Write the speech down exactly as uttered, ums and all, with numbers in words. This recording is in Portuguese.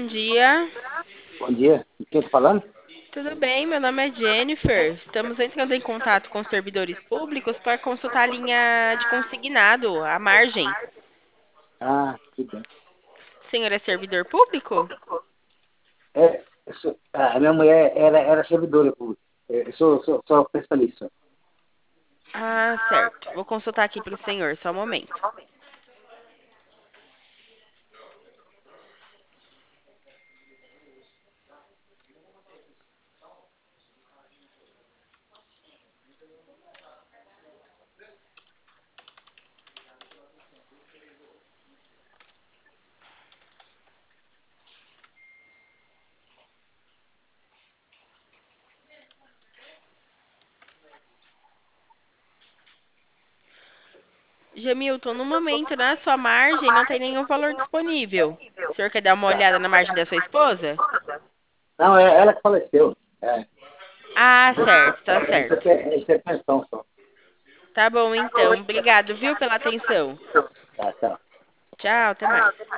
bom dia. Bom dia. Quem tá falando? Tudo bem? Meu nome é Jennifer. Estamos entrando em contato com os servidores públicos para consultar a linha de consignado, a margem. Ah, tudo bem. O senhor é servidor público? É, eu sou- a minha mulher era, era servidora pública. É, Eu sou, sou, sou especialista. Ah, certo. Vou consultar aqui para o senhor, só um momento. Jamilton, no momento, na sua margem, não tem nenhum valor disponível. O senhor quer dar uma olhada na margem da sua esposa? Não, é ela que faleceu. É, Ah, certo, tá isso certo. aqui é, isso é pensão só. Tá bom, então. Obrigado, viu, pela atenção. Tá, tá. Tchau, até mais.